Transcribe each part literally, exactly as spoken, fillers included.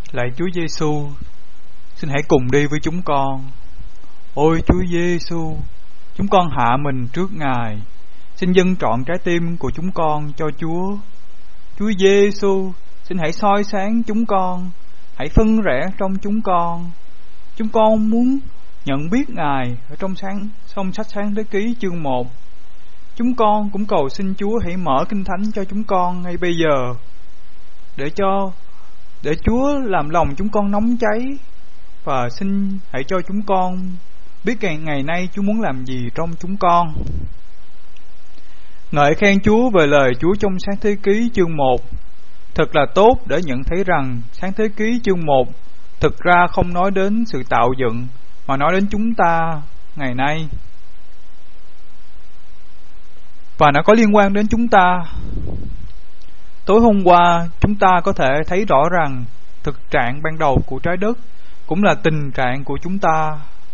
Lạy Chúa Giêsu, xin hãy cùng đi với chúng con. Ôi Chúa Giêsu, chúng con hạ mình trước Ngài, xin dâng trọn trái tim của chúng con cho Chúa. Chúa Giêsu, xin hãy soi sáng chúng con, hãy phân rẽ trong chúng con. Chúng con muốn nhận biết Ngài ở trong sáng trong sách Sáng Thế Ký chương một. Chúng con cũng cầu xin Chúa hãy mở Kinh Thánh cho chúng con ngay bây giờ, để cho để Chúa làm lòng chúng con nóng cháy, và xin hãy cho chúng con biết ngày, ngày nay Chúa muốn làm gì trong chúng con. Ngợi khen Chúa về lời Chúa trong Sáng Thế Ký chương một. Thật là tốt để nhận thấy rằng Sáng Thế Ký chương một thực ra không nói đến sự tạo dựng, mà nói đến chúng ta ngày nay, và nó có liên quan đến chúng ta. Tối hôm qua chúng ta có thể thấy rõ rằng thực trạng ban đầu của trái đất cũng là tình trạng của chúng ta: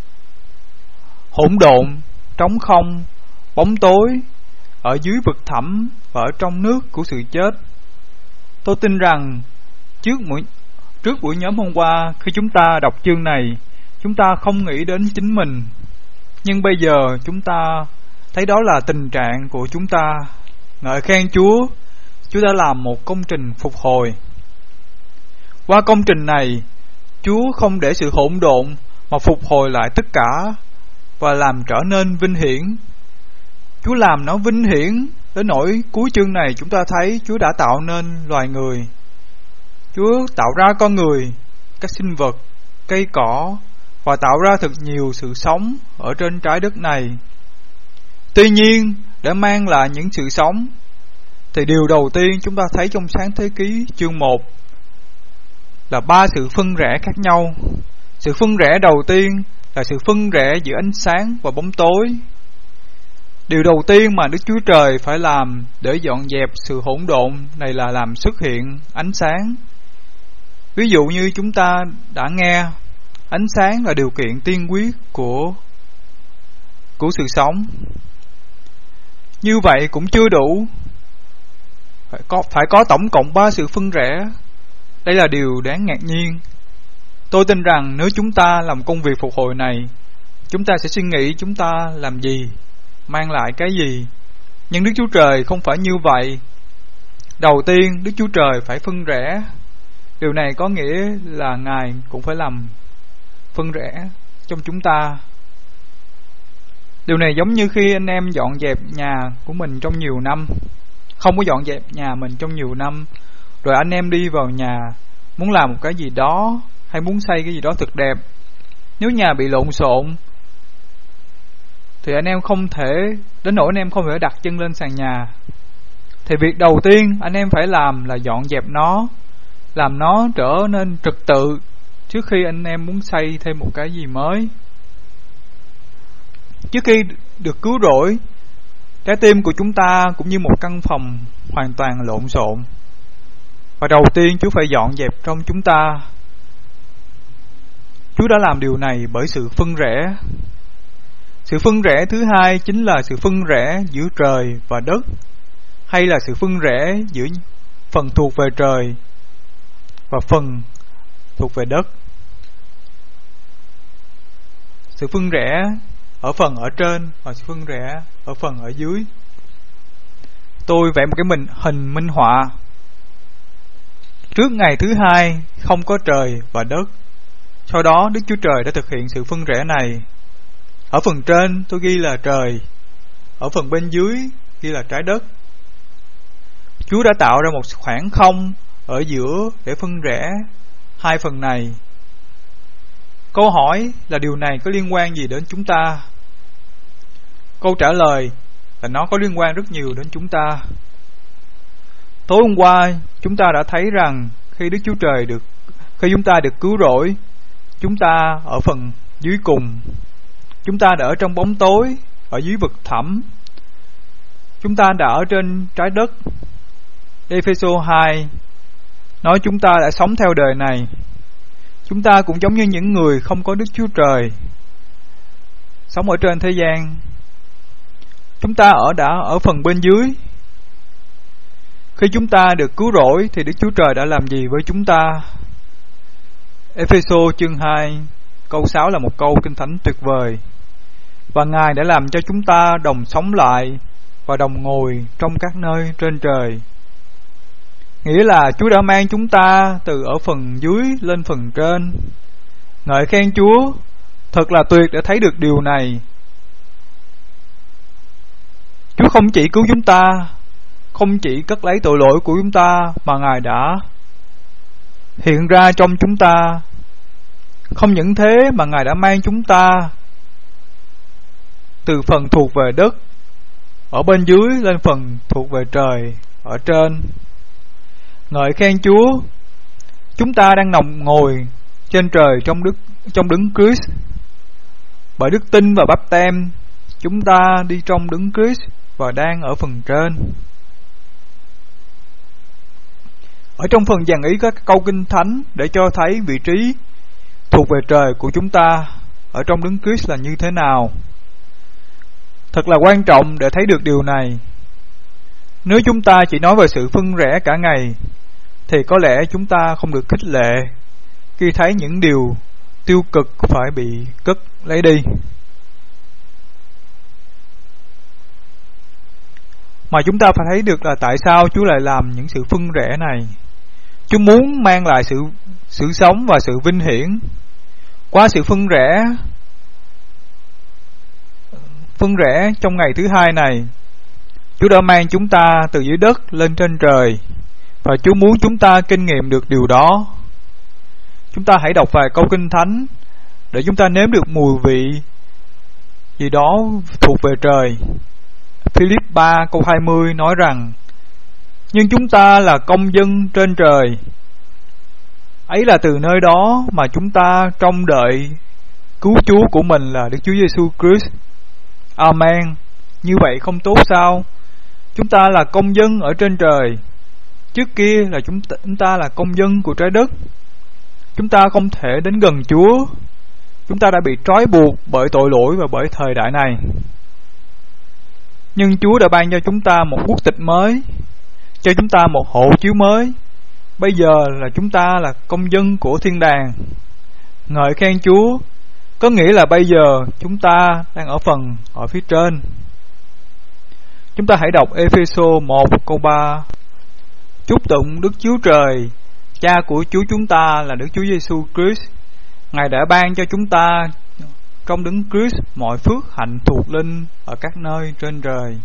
hỗn độn, trống không, bóng tối, ở dưới vực thẳm và ở trong nước của sự chết. Tôi tin rằng trước buổi, trước buổi nhóm hôm qua, khi chúng ta đọc chương này, chúng ta không nghĩ đến chính mình, nhưng bây giờ chúng ta thấy đó là tình trạng của chúng ta. Ngợi khen Chúa, Chúa đã làm một công trình phục hồi. Qua công trình này, Chúa không để sự hỗn độn mà phục hồi lại tất cả và làm trở nên vinh hiển. Chúa làm nó vinh hiển đến nỗi cuối chương này chúng ta thấy Chúa đã tạo nên loài người. Chúa tạo ra con người, các sinh vật, cây cỏ, và tạo ra thật nhiều sự sống ở trên trái đất này. Tuy nhiên, để mang lại những sự sống, thì điều đầu tiên chúng ta thấy trong Sáng Thế Ký chương một là ba sự phân rẽ khác nhau. Sự phân rẽ đầu tiên là sự phân rẽ giữa ánh sáng và bóng tối. Điều đầu tiên mà Đức Chúa Trời phải làm để dọn dẹp sự hỗn độn này là làm xuất hiện ánh sáng. Ví dụ như chúng ta đã nghe, ánh sáng là điều kiện tiên quyết của của sự sống. Như vậy cũng chưa đủ, phải có, phải có tổng cộng ba sự phân rẽ. Đây là điều đáng ngạc nhiên. Tôi tin rằng nếu chúng ta làm công việc phục hồi này, chúng ta sẽ suy nghĩ chúng ta làm gì, mang lại cái gì. Nhưng Đức Chúa Trời không phải như vậy. Đầu tiên, Đức Chúa Trời phải phân rẽ. Điều này có nghĩa là Ngài cũng phải làm phân rẽ trong chúng ta. Điều này giống như khi anh em dọn dẹp nhà của mình trong nhiều năm, không có dọn dẹp nhà mình trong nhiều năm, rồi anh em đi vào nhà muốn làm một cái gì đó, hay muốn xây cái gì đó thật đẹp. Nếu nhà bị lộn xộn thì anh em không thể, đến nỗi anh em không thể đặt chân lên sàn nhà. Thì việc đầu tiên anh em phải làm là dọn dẹp nó, làm nó trở nên trật tự trước khi anh em muốn xây thêm một cái gì mới. Trước khi được cứu rỗi, trái tim của chúng ta cũng như một căn phòng hoàn toàn lộn xộn, và đầu tiên Chúa phải dọn dẹp trong chúng ta. Chúa đã làm điều này bởi sự phân rẽ. Sự phân rẽ thứ hai chính là sự phân rẽ giữa trời và đất, hay là sự phân rẽ giữa phần thuộc về trời và phần thuộc về đất. Sự phân rẽ ở phần ở trên và sự phân rẽ ở phần ở dưới. Tôi vẽ một cái mình hình minh họa. Trước ngày thứ hai không có trời và đất. Sau đó Đức Chúa Trời đã thực hiện sự phân rẽ này. Ở phần trên tôi ghi là trời, ở phần bên dưới ghi là trái đất. Chúa đã tạo ra một khoảng không ở giữa để phân rẽ hai phần này. Câu hỏi là điều này có liên quan gì đến chúng ta? Câu trả lời là nó có liên quan rất nhiều đến chúng ta. Tối hôm qua chúng ta đã thấy rằng khi Đức Chúa Trời được khi chúng ta được cứu rỗi, chúng ta ở phần dưới cùng. Chúng ta đã ở trong bóng tối, ở dưới vực thẳm. Chúng ta đã ở trên trái đất. Ê-phê-sô hai nói chúng ta đã sống theo đời này. Chúng ta cũng giống như những người không có Đức Chúa Trời, sống ở trên thế gian. Chúng ta ở đã ở phần bên dưới. Khi chúng ta được cứu rỗi thì Đức Chúa Trời đã làm gì với chúng ta? Ê-phê-sô chương hai câu sáu là một câu kinh thánh tuyệt vời. Và Ngài đã làm cho chúng ta đồng sống lại và đồng ngồi trong các nơi trên trời. Nghĩa là Chúa đã mang chúng ta từ ở phần dưới lên phần trên. Ngợi khen Chúa, thật là tuyệt để thấy được điều này. Chúa không chỉ cứu chúng ta, không chỉ cất lấy tội lỗi của chúng ta, mà Ngài đã hiện ra trong chúng ta. Không những thế mà Ngài đã mang chúng ta từ phần thuộc về đất ở bên dưới lên phần thuộc về trời ở trên. Ngợi khen Chúa, chúng ta đang nằm ngồi trên trời trong đức trong đấng Christ. Bởi đức tin và báp têm, chúng ta đi trong đấng Christ và đang ở phần trên. Ở trong phần dàn ý các câu kinh thánh để cho thấy vị trí thuộc về trời của chúng ta ở trong đấng Christ là như thế nào. Thật là quan trọng để thấy được điều này. Nếu chúng ta chỉ nói về sự phân rẽ cả ngày, thì có lẽ chúng ta không được khích lệ khi thấy những điều tiêu cực phải bị cất lấy đi. Mà chúng ta phải thấy được là tại sao Chúa lại làm những sự phân rẽ này. Chúa muốn mang lại sự sự sống và sự vinh hiển. Qua sự phân rẽ phân rẽ trong ngày thứ hai này, Chúa đã mang chúng ta từ dưới đất lên trên trời, và Chúa muốn chúng ta kinh nghiệm được điều đó. Chúng ta hãy đọc vài câu kinh thánh để chúng ta nếm được mùi vị gì đó thuộc về trời. Philip ba câu hai mươi nói rằng: nhưng chúng ta là công dân trên trời. Ấy là từ nơi đó mà chúng ta trông đợi cứu Chúa của mình là Đức Chúa Giêsu Christ. Amen. Như vậy không tốt sao? Chúng ta là công dân ở trên trời. Trước kia là chúng ta, chúng ta là công dân của trái đất. Chúng ta không thể đến gần Chúa. Chúng ta đã bị trói buộc bởi tội lỗi và bởi thời đại này. Nhưng Chúa đã ban cho chúng ta một quốc tịch mới, cho chúng ta một hộ chiếu mới. Bây giờ là chúng ta là công dân của thiên đàng. Ngợi khen Chúa, có nghĩa là bây giờ chúng ta đang ở phần ở phía trên. Chúng ta hãy đọc Ê-phê-sô một câu ba. Chúc tụng Đức Chúa Trời, Cha của Chúa chúng ta là Đức Chúa Giêsu Christ. Ngài đã ban cho chúng ta trong đấng Christ mọi phước hạnh thuộc linh ở các nơi trên trời.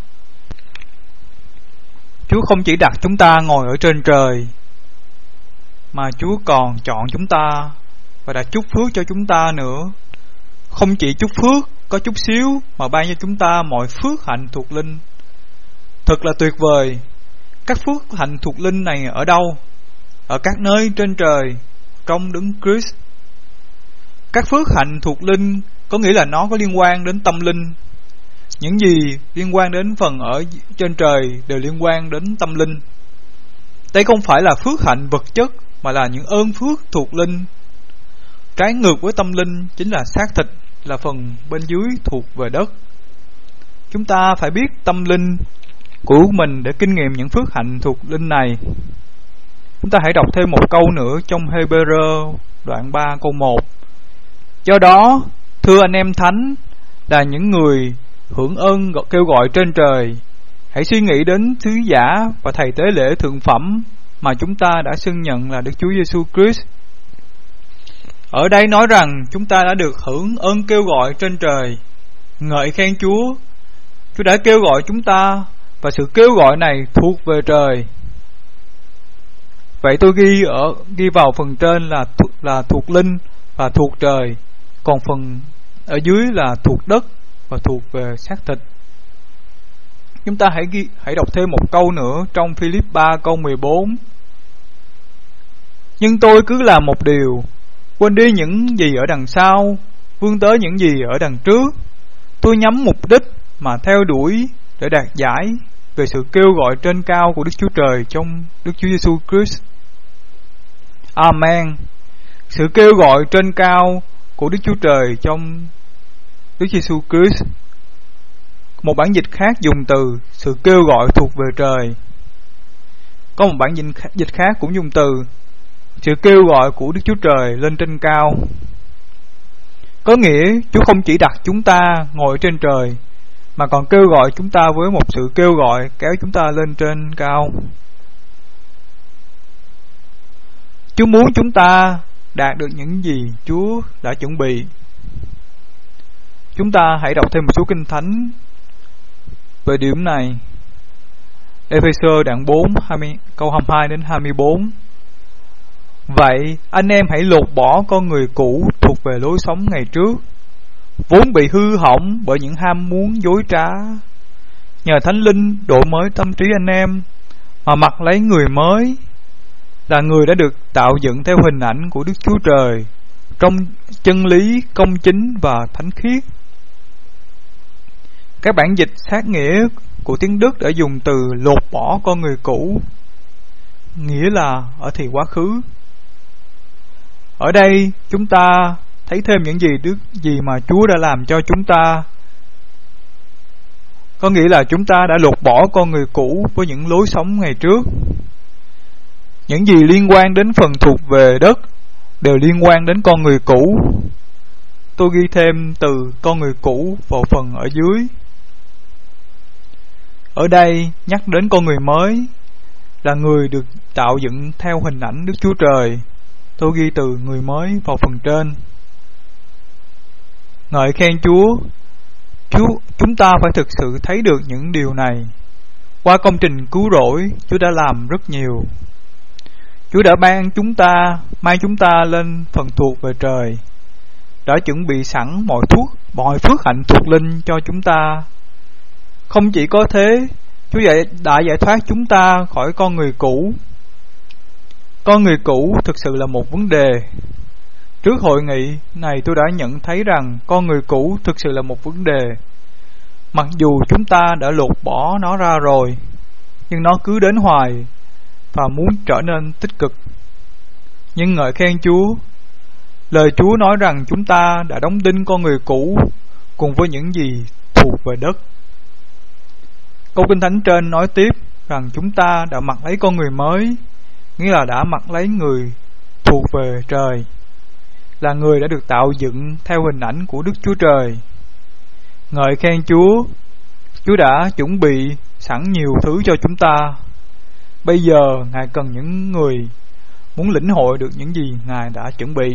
Chúa không chỉ đặt chúng ta ngồi ở trên trời, mà Chúa còn chọn chúng ta và đã chúc phước cho chúng ta nữa. Không chỉ chúc phước có chút xíu, mà ban cho chúng ta mọi phước hạnh thuộc linh. Thật là tuyệt vời. Các phước hạnh thuộc linh này ở đâu? Ở các nơi trên trời, trong đấng Christ. Các phước hạnh thuộc linh có nghĩa là nó có liên quan đến tâm linh. Những gì liên quan đến phần ở trên trời đều liên quan đến tâm linh. Đây không phải là phước hạnh vật chất, mà là những ơn phước thuộc linh. Trái ngược với tâm linh chính là xác thịt, là phần bên dưới thuộc về đất. Chúng ta phải biết tâm linh của mình để kinh nghiệm những phước hạnh thuộc linh này. Chúng ta hãy đọc thêm một câu nữa trong Hê-bê-rơ đoạn ba câu một. Do đó, thưa anh em thánh, là những người hưởng ơn kêu gọi trên trời, hãy suy nghĩ đến sứ giả và thầy tế lễ thượng phẩm mà chúng ta đã xưng nhận là Đức Chúa Giêsu Christ. Ở đây nói rằng chúng ta đã được hưởng ơn kêu gọi trên trời. Ngợi khen Chúa, Chúa đã kêu gọi chúng ta, và sự kêu gọi này thuộc về trời. Vậy tôi ghi ở ghi vào phần trên là là thuộc linh và thuộc trời, còn phần ở dưới là thuộc đất và thuộc về xác thịt. Chúng ta hãy ghi, hãy đọc thêm một câu nữa trong Philip ba câu mười bốn. Nhưng tôi cứ làm một điều, quên đi những gì ở đằng sau, vươn tới những gì ở đằng trước. Tôi nhắm mục đích mà theo đuổi để đạt giải về sự kêu gọi trên cao của Đức Chúa Trời trong Đức Chúa Giêsu Christ. Amen. Sự kêu gọi trên cao của Đức Chúa Trời trong Đức Giêsu Christ. Một bản dịch khác dùng từ sự kêu gọi thuộc về trời. Có một bản dịch khác cũng dùng từ sự kêu gọi của Đức Chúa Trời lên trên cao. Có nghĩa Chúa không chỉ đặt chúng ta ngồi trên trời, mà còn kêu gọi chúng ta với một sự kêu gọi kéo chúng ta lên trên cao. Chúa muốn chúng ta đạt được những gì Chúa đã chuẩn bị. Chúng ta hãy đọc thêm một số kinh thánh về điểm này. Ê-phê-sơ đoạn bốn câu hai mươi hai đến hai mươi bốn. Vậy anh em hãy lột bỏ con người cũ thuộc về lối sống ngày trước, vốn bị hư hỏng bởi những ham muốn dối trá. Nhờ Thánh Linh đổi mới tâm trí anh em, mà mặc lấy người mới, là người đã được tạo dựng theo hình ảnh của Đức Chúa Trời, trong chân lý, công chính và thánh khiết. Các bản dịch sát nghĩa của tiếng Đức đã dùng từ lột bỏ con người cũ, nghĩa là ở thì quá khứ. Ở đây chúng ta thấy thêm những gì đức gì mà Chúa đã làm cho chúng ta. Có nghĩa là chúng ta đã lột bỏ con người cũ với những lối sống ngày trước. Những gì liên quan đến phần thuộc về đất đều liên quan đến con người cũ. Tôi ghi thêm từ con người cũ vào phần ở dưới. Ở đây nhắc đến con người mới, là người được tạo dựng theo hình ảnh Đức Chúa Trời. Tôi ghi từ người mới vào phần trên. Ngợi khen Chúa. Chúa, chúng ta phải thực sự thấy được những điều này. Qua công trình cứu rỗi, Chúa đã làm rất nhiều. Chúa đã ban chúng ta, mang chúng ta lên phần thuộc về trời, đã chuẩn bị sẵn mọi thuốc, mọi phước hạnh thuộc linh cho chúng ta. Không chỉ có thế, Chúa đã giải thoát chúng ta khỏi con người cũ. Con người cũ thực sự là một vấn đề. Trước hội nghị này tôi đã nhận thấy rằng con người cũ thực sự là một vấn đề. Mặc dù chúng ta đã lột bỏ nó ra rồi, nhưng nó cứ đến hoài và muốn trở nên tích cực. Nhưng ngợi khen Chúa, lời Chúa nói rằng chúng ta đã đóng đinh con người cũ cùng với những gì thuộc về đất. Câu Kinh Thánh trên nói tiếp rằng chúng ta đã mặc lấy con người mới, nghĩa là đã mặc lấy người thuộc về trời, là người đã được tạo dựng theo hình ảnh của Đức Chúa Trời. Ngợi khen Chúa, Chúa đã chuẩn bị sẵn nhiều thứ cho chúng ta. Bây giờ Ngài cần những người muốn lĩnh hội được những gì Ngài đã chuẩn bị.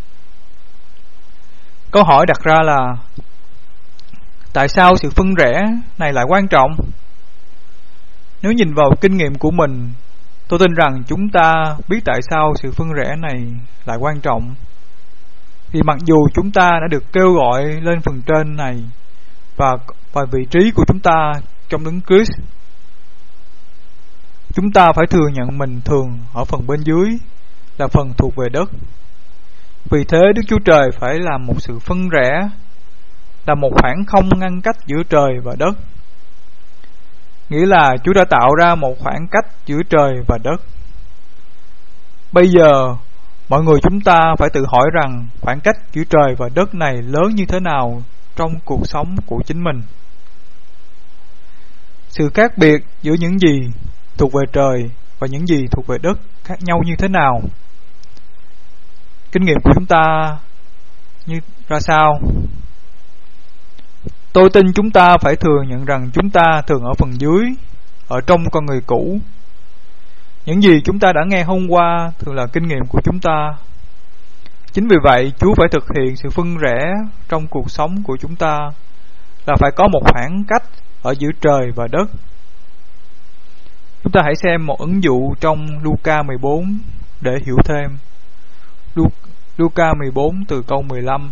Câu hỏi đặt ra là tại sao sự phân rẽ này lại quan trọng? Nếu nhìn vào kinh nghiệm của mình, tôi tin rằng chúng ta biết tại sao sự phân rẽ này lại quan trọng. Vì mặc dù chúng ta đã được kêu gọi lên phần trên này và, và vị trí của chúng ta trong Đấng Christ, chúng ta phải thừa nhận mình thường ở phần bên dưới, là phần thuộc về đất. Vì thế Đức Chúa Trời phải làm một sự phân rẽ, là một khoảng không ngăn cách giữa trời và đất. Nghĩa là Chúa đã tạo ra một khoảng cách giữa trời và đất. Bây giờ mọi người chúng ta phải tự hỏi rằng khoảng cách giữa trời và đất này lớn như thế nào trong cuộc sống của chính mình. Sự khác biệt giữa những gì thuộc về trời và những gì thuộc về đất khác nhau như thế nào? Kinh nghiệm của chúng ta như ra sao? Tôi tin chúng ta phải thừa nhận rằng chúng ta thường ở phần dưới, ở trong con người cũ. Những gì chúng ta đã nghe hôm qua thường là kinh nghiệm của chúng ta. Chính vì vậy, Chúa phải thực hiện sự phân rẽ trong cuộc sống của chúng ta, là phải có một khoảng cách ở giữa trời và đất. Chúng ta hãy xem một ẩn dụ trong Luca mười bốn để hiểu thêm. Luca mười bốn từ câu mười lăm.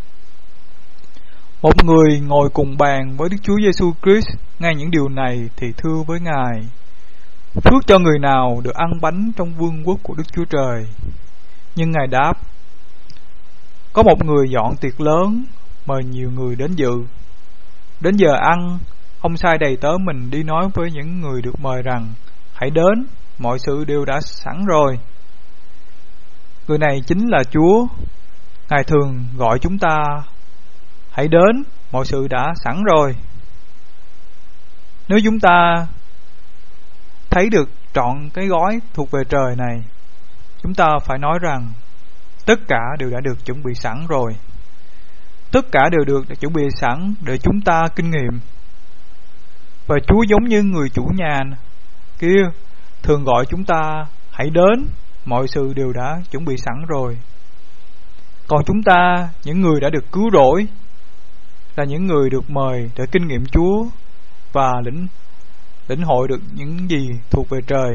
Một người ngồi cùng bàn với Đức Chúa Giêsu Christ nghe những điều này thì thưa với Ngài: phước cho người nào được ăn bánh trong vương quốc của Đức Chúa Trời. Nhưng Ngài đáp: có một người dọn tiệc lớn, mời nhiều người đến dự. Đến giờ ăn, ông sai đầy tớ mình đi nói với những người được mời rằng: hãy đến, mọi sự đều đã sẵn rồi. Người này chính là Chúa. Ngài thường gọi chúng ta: hãy đến, mọi sự đã sẵn rồi. Nếu chúng ta thấy được trọn cái gói thuộc về trời này, chúng ta phải nói rằng tất cả đều đã được chuẩn bị sẵn rồi. Tất cả đều được chuẩn bị sẵn để chúng ta kinh nghiệm. Và Chúa giống như người chủ nhà kia thường gọi chúng ta hãy đến, mọi sự đều đã chuẩn bị sẵn rồi. Còn chúng ta, những người đã được cứu rỗi, là những người được mời để kinh nghiệm Chúa và lĩnh lĩnh hội được những gì thuộc về trời.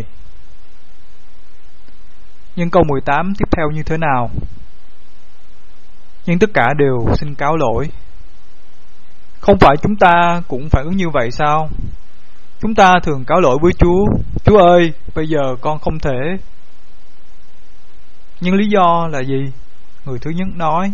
Nhưng câu mười tám tiếp theo như thế nào? Nhưng tất cả đều xin cáo lỗi. Không phải chúng ta cũng phản ứng như vậy sao? Chúng ta thường cáo lỗi với Chúa: Chúa ơi, bây giờ con không thể. Nhưng lý do là gì? Người thứ nhất nói: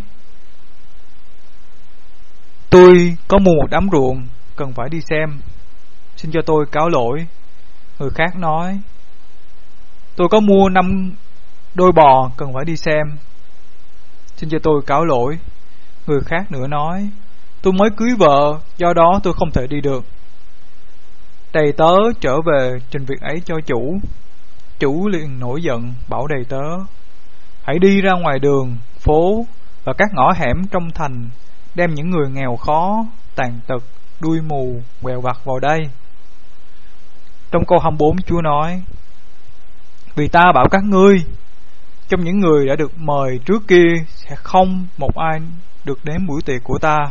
tôi có mua một đám ruộng, cần phải đi xem, xin cho tôi cáo lỗi. Người khác nói: tôi có mua năm đôi bò, cần phải đi xem, xin cho tôi cáo lỗi. Người khác nữa nói: tôi mới cưới vợ, do đó tôi không thể đi được. Đầy tớ trở về trình việc ấy cho chủ. Chủ liền nổi giận, bảo đầy tớ: hãy đi ra ngoài đường, phố và các ngõ hẻm trong thành, đem những người nghèo khó, tàn tật, đuôi mù, quèo vặt vào đây. Trong câu hai mươi bốn, Chúa nói: vì ta bảo các ngươi, trong những người đã được mời trước kia sẽ không một ai được đến buổi tiệc của ta.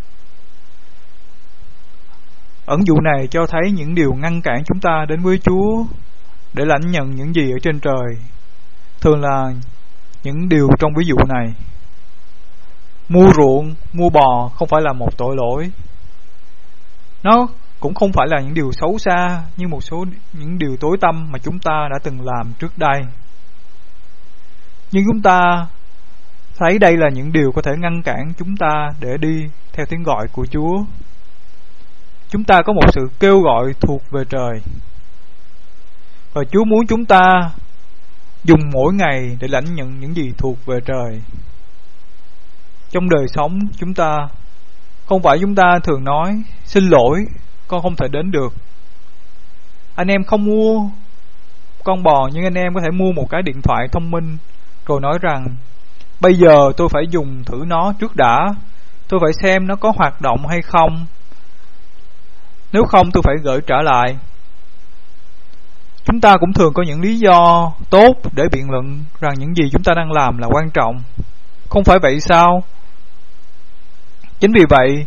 Ẩn dụ này cho thấy những điều ngăn cản chúng ta đến với Chúa để lãnh nhận những gì ở trên trời. Thường là những điều trong ví dụ này. Mua ruộng, mua bò không phải là một tội lỗi. Nó cũng không phải là những điều xấu xa như một số những điều tối tăm mà chúng ta đã từng làm trước đây. Nhưng chúng ta thấy đây là những điều có thể ngăn cản chúng ta để đi theo tiếng gọi của Chúa. Chúng ta có một sự kêu gọi thuộc về trời, và Chúa muốn chúng ta dùng mỗi ngày để lãnh nhận những gì thuộc về trời. Trong đời sống chúng ta, không phải chúng ta thường nói: xin lỗi, con không thể đến được. Anh em không mua con bò, nhưng anh em có thể mua một cái điện thoại thông minh, rồi nói rằng: bây giờ tôi phải dùng thử nó trước đã, tôi phải xem nó có hoạt động hay không, nếu không tôi phải gửi trở lại. Chúng ta cũng thường có những lý do tốt để biện luận rằng những gì chúng ta đang làm là quan trọng. Không phải vậy sao? Chính vì vậy,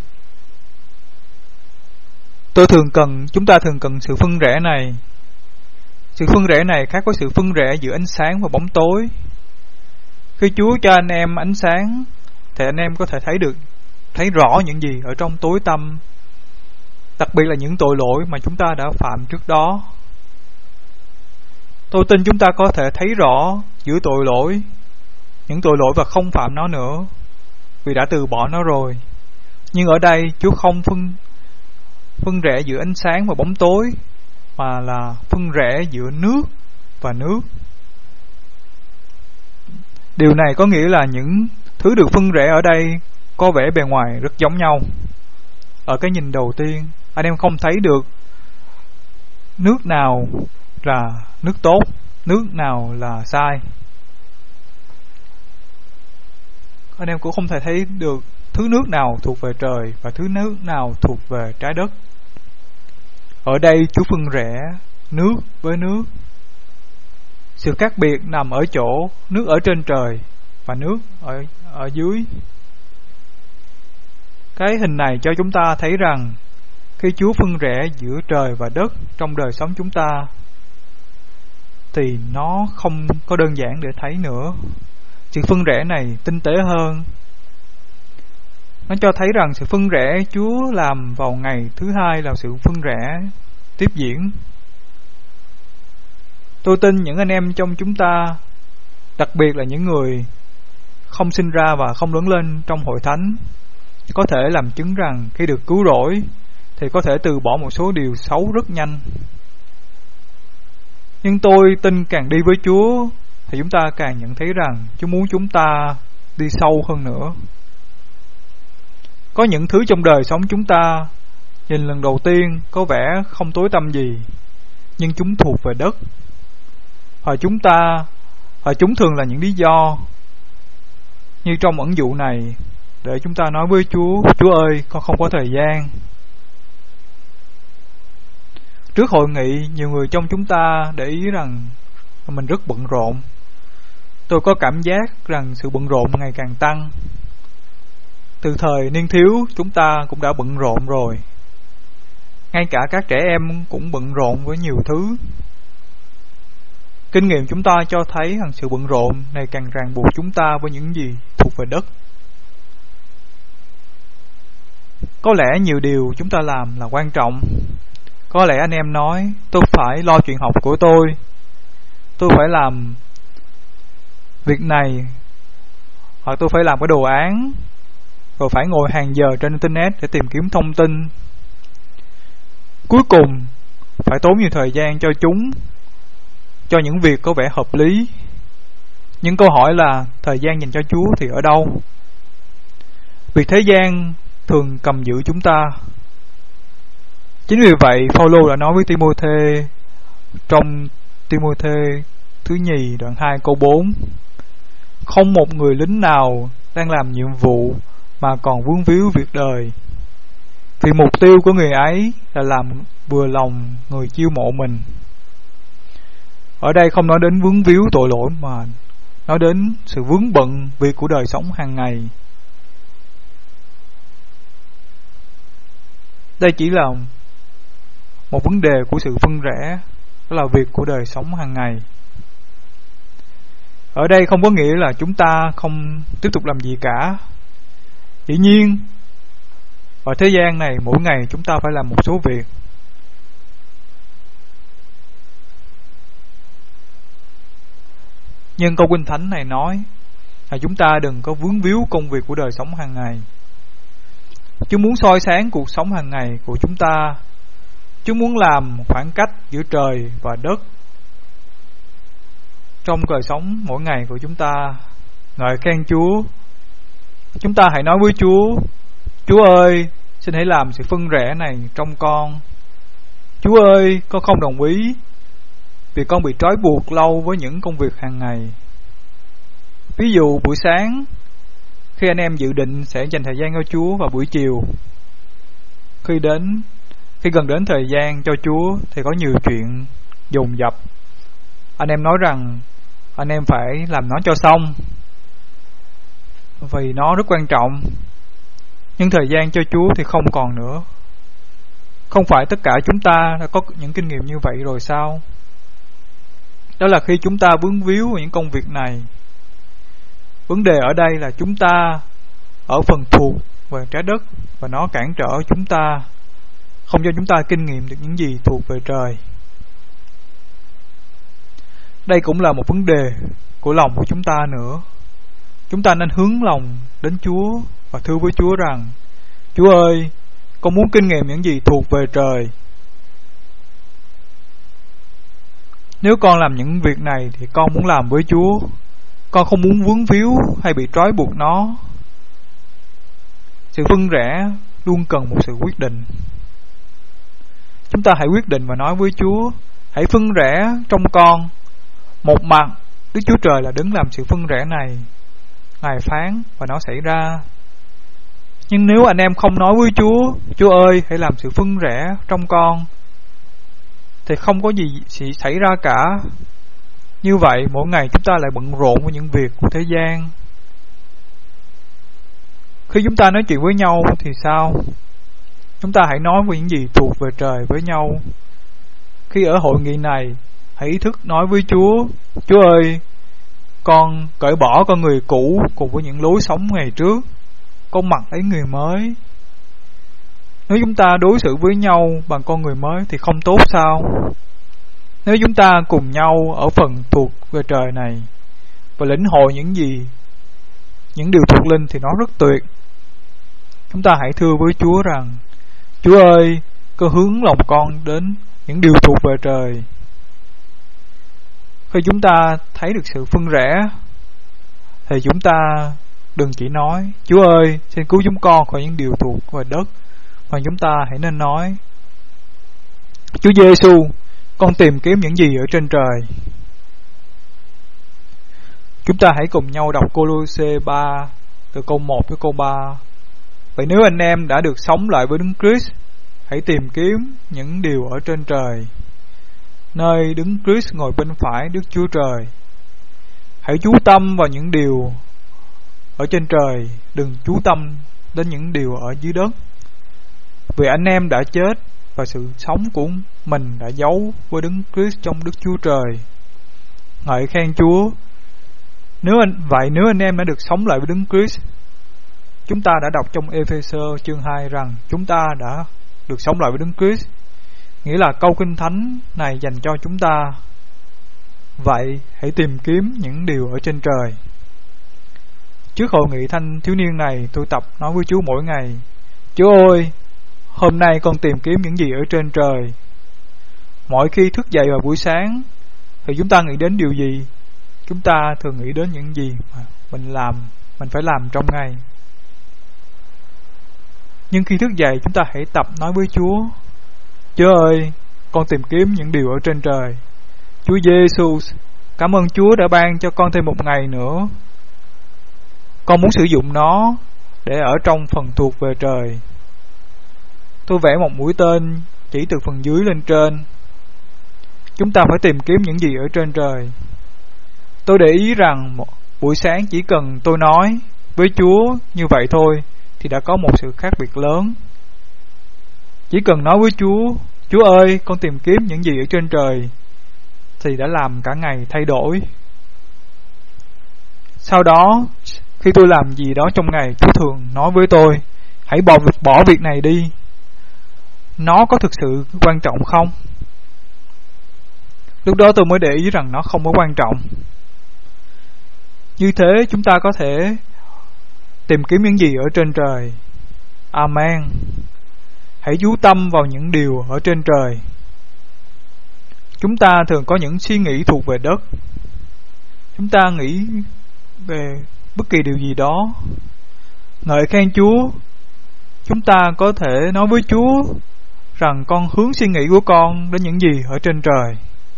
tôi thường cần, chúng ta thường cần sự phân rẽ này. Sự phân rẽ này khác với sự phân rẽ giữa ánh sáng và bóng tối. Khi Chúa cho anh em ánh sáng, thì anh em có thể thấy được, thấy rõ những gì ở trong tối tăm, đặc biệt là những tội lỗi mà chúng ta đã phạm trước đó. Tôi tin chúng ta có thể thấy rõ giữa tội lỗi, những tội lỗi và không phạm nó nữa, vì đã từ bỏ nó rồi. Nhưng ở đây Chúa không phân phân rẽ giữa ánh sáng và bóng tối, mà là phân rẽ giữa nước và nước. Điều này có nghĩa là những thứ được phân rẽ ở đây có vẻ bề ngoài rất giống nhau. Ở cái nhìn đầu tiên, anh em không thấy được nước nào là nước tốt, nước nào là sai. Anh em cũng không thể thấy được thứ nước nào thuộc về trời và thứ nước nào thuộc về trái đất. Ở đây Chúa phân rẽ nước với nước. Sự khác biệt nằm ở chỗ nước ở trên trời và nước ở, ở dưới. Cái hình này cho chúng ta thấy rằng khi Chúa phân rẽ giữa trời và đất trong đời sống chúng ta, thì nó không có đơn giản để thấy nữa. Sự phân rẽ này tinh tế hơn. Nó cho thấy rằng sự phân rẽ Chúa làm vào ngày thứ hai là sự phân rẽ tiếp diễn. Tôi tin những anh em trong chúng ta, đặc biệt là những người không sinh ra và không lớn lên trong hội thánh, có thể làm chứng rằng khi được cứu rỗi thì có thể từ bỏ một số điều xấu rất nhanh. Nhưng tôi tin càng đi với Chúa thì chúng ta càng nhận thấy rằng Chúa muốn chúng ta đi sâu hơn nữa. Có những thứ trong đời sống chúng ta nhìn lần đầu tiên có vẻ không tối tăm gì, nhưng chúng thuộc về đất, và chúng ta Và chúng thường là những lý do như trong ẩn dụ này, để chúng ta nói với Chúa: Chúa ơi, con không có thời gian. Trước hội nghị, nhiều người trong chúng ta để ý rằng mình rất bận rộn. Tôi có cảm giác rằng sự bận rộn ngày càng tăng. Từ thời niên thiếu, chúng ta cũng đã bận rộn rồi. Ngay cả các trẻ em cũng bận rộn với nhiều thứ. Kinh nghiệm chúng ta cho thấy rằng sự bận rộn này càng ràng buộc chúng ta với những gì thuộc về đất. Có lẽ nhiều điều chúng ta làm là quan trọng. Có lẽ anh em nói: tôi phải lo chuyện học của tôi, tôi phải làm việc này, hoặc tôi phải làm cái đồ án, rồi phải ngồi hàng giờ trên internet để tìm kiếm thông tin. Cuối cùng phải tốn nhiều thời gian cho chúng, cho những việc có vẻ hợp lý. Nhưng câu hỏi là thời gian dành cho Chúa thì ở đâu? Việc thế gian thường cầm giữ chúng ta. Chính vì vậy, Phaolô đã nói với Ti-mô-thê trong Ti-mô-thê thứ nhì đoạn hai câu bốn: không một người lính nào đang làm nhiệm vụ mà còn vướng víu việc đời, vì mục tiêu của người ấy là làm vừa lòng người chiêu mộ mình. Ở đây không nói đến vướng víu tội lỗi, mà nói đến sự vướng bận việc của đời sống hàng ngày. Đây chỉ là một vấn đề của sự phân rẽ, đó là việc của đời sống hàng ngày. Ở đây không có nghĩa là chúng ta không tiếp tục làm gì cả. Dĩ nhiên, ở thế gian này mỗi ngày chúng ta phải làm một số việc. Nhưng câu Kinh Thánh này nói là chúng ta đừng có vướng víu công việc của đời sống hàng ngày. Chúa muốn soi sáng cuộc sống hàng ngày của chúng ta. Chúa muốn làm khoảng cách giữa trời và đất trong đời sống mỗi ngày của chúng ta. Ngợi khen Chúa. Chúng ta hãy nói với Chúa: Chúa ơi, xin hãy làm sự phân rẽ này trong con. Chúa ơi, con không đồng ý vì con bị trói buộc lâu với những công việc hàng ngày. Ví dụ buổi sáng, khi anh em dự định sẽ dành thời gian cho Chúa vào buổi chiều, Khi đến Khi gần đến thời gian cho Chúa thì có nhiều chuyện dồn dập. Anh em nói rằng anh em phải làm nó cho xong vì nó rất quan trọng. Nhưng thời gian cho Chúa thì không còn nữa. Không phải tất cả chúng ta đã có những kinh nghiệm như vậy rồi sao? Đó là khi chúng ta vướng víu vào những công việc này. Vấn đề ở đây là chúng ta ở phần thuộc về trái đất, và nó cản trở chúng ta, không cho chúng ta kinh nghiệm được những gì thuộc về trời. Đây cũng là một vấn đề của lòng của chúng ta nữa. Chúng ta nên hướng lòng đến Chúa và thưa với Chúa rằng: Chúa ơi, con muốn kinh nghiệm những gì thuộc về trời. Nếu con làm những việc này thì con muốn làm với Chúa. Con không muốn vướng víu hay bị trói buộc nó. Sự phân rẽ luôn cần một sự quyết định. Chúng ta hãy quyết định và nói với Chúa: hãy phân rẽ trong con. Một mặt, Đức Chúa Trời là đứng làm sự phân rẽ này. Ngài phán và nó xảy ra. Nhưng nếu anh em không nói với Chúa: Chúa ơi, hãy làm sự phân rẽ trong con, thì không có gì xảy ra cả. Như vậy mỗi ngày chúng ta lại bận rộn với những việc của thế gian. Khi chúng ta nói chuyện với nhau thì sao? Chúng ta hãy nói về những gì thuộc về trời với nhau. Khi ở hội nghị này, hãy ý thức nói với Chúa: Chúa ơi, con cởi bỏ con người cũ cùng với những lối sống ngày trước, con mặc lấy người mới. Nếu chúng ta đối xử với nhau bằng con người mới thì không tốt sao? Nếu chúng ta cùng nhau ở phần thuộc về trời này và lĩnh hội những gì, những điều thuộc linh thì nó rất tuyệt. Chúng ta hãy thưa với Chúa rằng: Chúa ơi, con hướng lòng con đến những điều thuộc về trời. Khi chúng ta thấy được sự phân rẽ thì chúng ta đừng chỉ nói: Chúa ơi, xin cứu chúng con khỏi những điều thuộc về đất, mà chúng ta hãy nên nói: Chúa Giêsu, con tìm kiếm những gì ở trên trời. Chúng ta hãy cùng nhau đọc Cô-lô-sê ba từ câu một tới câu ba. Vậy nếu anh em đã được sống lại với Đấng Christ, hãy tìm kiếm những điều ở trên trời, nơi Đấng Christ ngồi bên phải Đức Chúa Trời. Hãy chú tâm vào những điều ở trên trời, đừng chú tâm đến những điều ở dưới đất. Vì anh em đã chết và sự sống của mình đã giấu với Đấng Christ trong Đức Chúa Trời. Ngợi khen Chúa. Nếu anh, vậy nếu anh em đã được sống lại với Đấng Christ, chúng ta đã đọc trong Ê-phê-sơ chương hai rằng chúng ta đã được sống lại với Đấng Christ, nghĩa là câu kinh thánh này dành cho chúng ta. Vậy hãy tìm kiếm những điều ở trên trời. Trước hội nghị thanh thiếu niên này, tôi tập nói với Chúa mỗi ngày: Chúa ơi, hôm nay con tìm kiếm những gì ở trên trời. Mỗi khi thức dậy vào buổi sáng thì chúng ta nghĩ đến điều gì? Chúng ta thường nghĩ đến những gì mà mình làm, mình phải làm trong ngày. Nhưng khi thức dậy, chúng ta hãy tập nói với Chúa: Chúa ơi, con tìm kiếm những điều ở trên trời. Chúa Giêsu, cảm ơn Chúa đã ban cho con thêm một ngày nữa. Con muốn sử dụng nó để ở trong phần thuộc về trời. Tôi vẽ một mũi tên chỉ từ phần dưới lên trên. Chúng ta phải tìm kiếm những gì ở trên trời. Tôi để ý rằng buổi sáng chỉ cần tôi nói với Chúa như vậy thôi thì đã có một sự khác biệt lớn. Chỉ cần nói với Chúa: Chúa ơi, con tìm kiếm những gì ở trên trời, thì đã làm cả ngày thay đổi. Sau đó, khi tôi làm gì đó trong ngày, Chúa thường nói với tôi: hãy bỏ, bỏ việc này đi. Nó có thực sự quan trọng không? Lúc đó tôi mới để ý rằng nó không có quan trọng. Như thế chúng ta có thể tìm kiếm những gì ở trên trời. Amen. Hãy chú tâm vào những điều ở trên trời. Chúng ta thường có những suy nghĩ thuộc về đất. Chúng ta nghĩ về bất kỳ điều gì đó. Ngợi khen Chúa. Chúng ta có thể nói với Chúa rằng con hướng suy nghĩ của con đến những gì ở trên trời.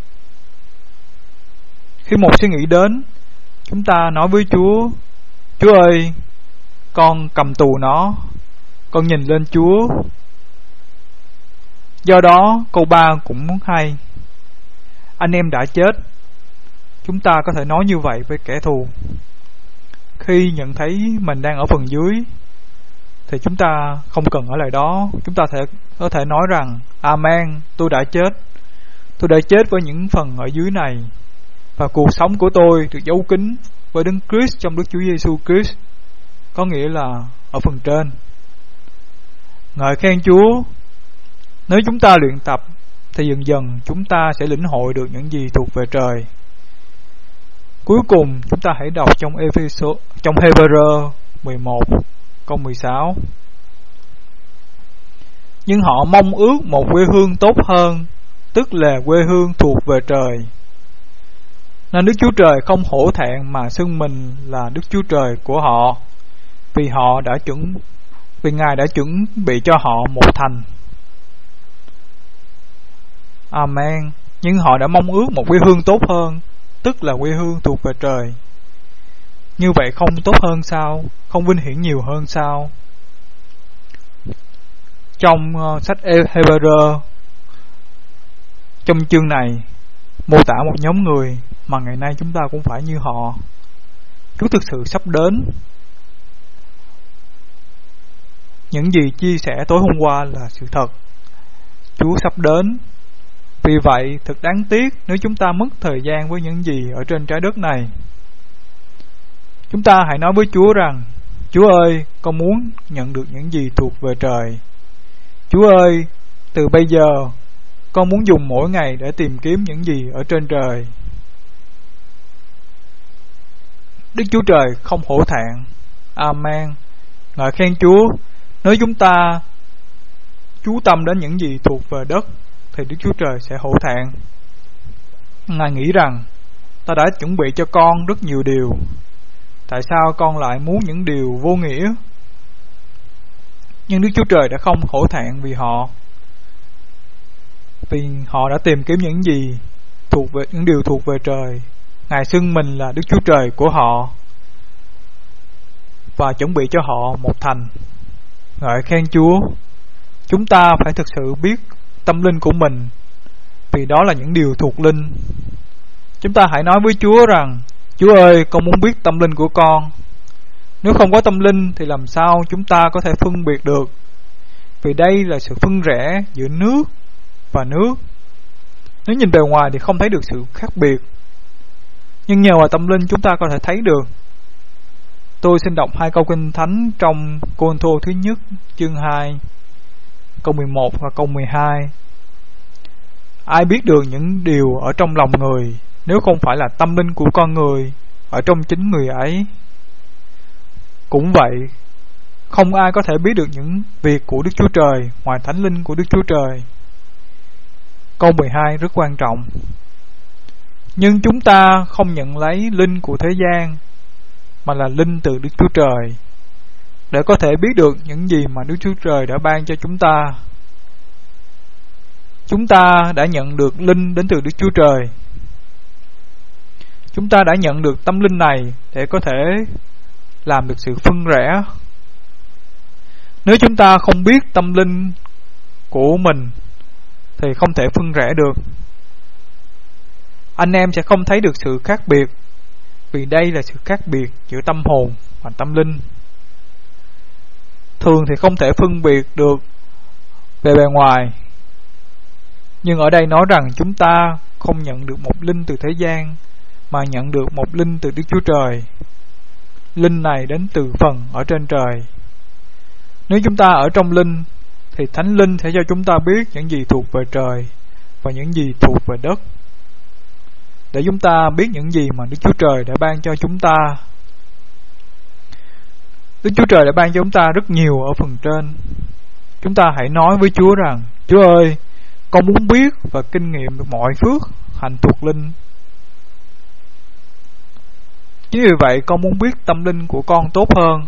Khi một suy nghĩ đến, chúng ta nói với Chúa: Chúa ơi, con cầm tù nó, con nhìn lên Chúa. Do đó, câu ba cũng hay. Anh em đã chết. Chúng ta có thể nói như vậy với kẻ thù. Khi nhận thấy mình đang ở phần dưới thì chúng ta không cần ở lại đó. Chúng ta thể, có thể nói rằng: Amen, tôi đã chết. Tôi đã chết với những phần ở dưới này, và cuộc sống của tôi được giấu kín với Đấng Christ trong Đức Chúa Giêsu Christ, có nghĩa là ở phần trên. Ngợi khen Chúa. Nếu chúng ta luyện tập thì dần dần chúng ta sẽ lĩnh hội được những gì thuộc về trời. Cuối cùng chúng ta hãy đọc trong Ê-phê-sô, trong Hê-bơ-rơ mười một câu mười sáu. Nhưng họ mong ước một quê hương tốt hơn, tức là quê hương thuộc về trời. Nên Đức Chúa Trời không hổ thẹn mà xưng mình là Đức Chúa Trời của họ, vì họ đã chuẩn vì Ngài đã chuẩn bị cho họ một thành. Amen. Nhưng họ đã mong ước một quê hương tốt hơn, tức là quê hương thuộc về trời. Như vậy không tốt hơn sao? Không vinh hiển nhiều hơn sao? Trong uh, sách Hê-bơ-rơ, trong chương này mô tả một nhóm người mà ngày nay chúng ta cũng phải như họ. Chúa thực sự sắp đến. Những gì chia sẻ tối hôm qua là sự thật. Chúa sắp đến. Vì vậy thật đáng tiếc nếu chúng ta mất thời gian với những gì ở trên trái đất này. Chúng ta hãy nói với Chúa rằng: Chúa ơi, con muốn nhận được những gì thuộc về trời. Chúa ơi, từ bây giờ con muốn dùng mỗi ngày để tìm kiếm những gì ở trên trời. Đức Chúa Trời không hổ thẹn. Amen. Ngợi khen Chúa. Nếu chúng ta chú tâm đến những gì thuộc về đất thì Đức Chúa Trời sẽ hổ thẹn. Ngài nghĩ rằng: ta đã chuẩn bị cho con rất nhiều điều, tại sao con lại muốn những điều vô nghĩa? Nhưng Đức Chúa Trời đã không hổ thẹn vì họ, vì họ đã tìm kiếm những gì thuộc về những điều thuộc về trời, Ngài xưng mình là Đức Chúa Trời của họ và chuẩn bị cho họ một thành. Ngợi khen Chúa. Chúng ta phải thực sự biết tâm linh của mình, vì đó là những điều thuộc linh. Chúng ta hãy nói với Chúa rằng: Chúa ơi, con muốn biết tâm linh của con. Nếu không có tâm linh thì làm sao chúng ta có thể phân biệt được? Vì đây là sự phân rẽ giữa nước và nước. Nếu nhìn bề ngoài thì không thấy được sự khác biệt, nhưng nhờ vào tâm linh chúng ta có thể thấy được. Tôi xin đọc hai câu Kinh Thánh trong Cô-rinh-tô thứ nhất chương hai câu mười một và câu mười hai. Ai biết được những điều ở trong lòng người, nếu không phải là tâm linh của con người ở trong chính người ấy? Cũng vậy, không ai có thể biết được những việc của Đức Chúa Trời ngoài Thánh Linh của Đức Chúa Trời. Câu mười hai rất quan trọng. Nhưng chúng ta không nhận lấy linh của thế gian, mà là linh từ Đức Chúa Trời, để có thể biết được những gì mà Đức Chúa Trời đã ban cho chúng ta. Chúng ta đã nhận được linh đến từ Đức Chúa Trời. Chúng ta đã nhận được tâm linh này để có thể làm được sự phân rẽ. Nếu chúng ta không biết tâm linh của mình thì không thể phân rẽ được. Anh em sẽ không thấy được sự khác biệt, vì đây là sự khác biệt giữa tâm hồn và tâm linh. Thường thì không thể phân biệt được về bề ngoài, nhưng ở đây nói rằng chúng ta không nhận được một linh từ thế gian, mà nhận được một linh từ Đức Chúa Trời. Linh này đến từ phần ở trên trời. Nếu chúng ta ở trong linh thì Thánh Linh sẽ cho chúng ta biết những gì thuộc về trời và những gì thuộc về đất, để chúng ta biết những gì mà Đức Chúa Trời đã ban cho chúng ta. Đức Chúa Trời đã ban cho chúng ta rất nhiều ở phần trên. Chúng ta hãy nói với Chúa rằng: Chúa ơi, con muốn biết và kinh nghiệm được mọi phước hạnh thuộc linh. Chính vì vậy con muốn biết tâm linh của con tốt hơn.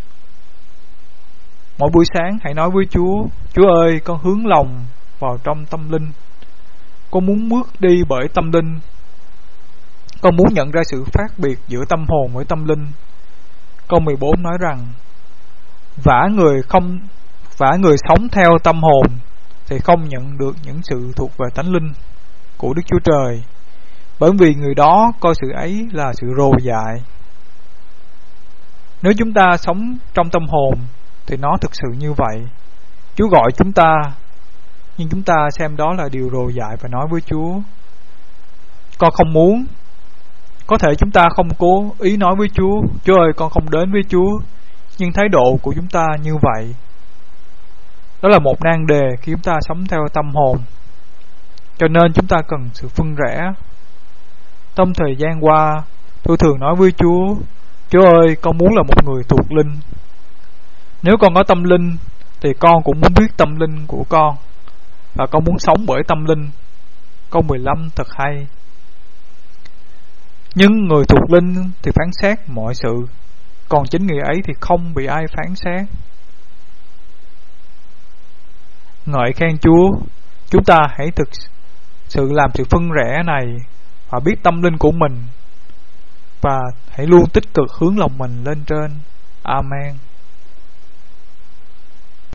Mỗi buổi sáng hãy nói với Chúa: Chúa ơi, con hướng lòng vào trong tâm linh. Con muốn bước đi bởi tâm linh. Con muốn nhận ra sự khác biệt giữa tâm hồn với tâm linh. Câu mười bốn nói rằng: Vả người không vả người sống theo tâm hồn thì không nhận được những sự thuộc về Thánh Linh của Đức Chúa Trời, bởi vì người đó coi sự ấy là sự rồ dại. Nếu chúng ta sống trong tâm hồn thì nó thực sự như vậy. Chúa gọi chúng ta, nhưng chúng ta xem đó là điều rồ dại và nói với Chúa: Con không muốn. Có thể chúng ta không cố ý nói với Chúa: Chúa ơi, con không đến với Chúa, nhưng thái độ của chúng ta như vậy. Đó là một nan đề khi chúng ta sống theo tâm hồn. Cho nên chúng ta cần sự phân rẽ. Trong thời gian qua, tôi thường nói với Chúa: Chúa ơi, con muốn là một người thuộc linh. Nếu con có tâm linh thì con cũng muốn biết tâm linh của con, và con muốn sống bởi tâm linh. Câu mười lăm thật hay. Nhưng người thuộc linh thì phán xét mọi sự, còn chính người ấy thì không bị ai phán xét. Ngợi khen Chúa. Chúng ta hãy thực sự làm sự phân rẽ này và biết tâm linh của mình, và hãy luôn tích cực hướng lòng mình lên trên. Amen.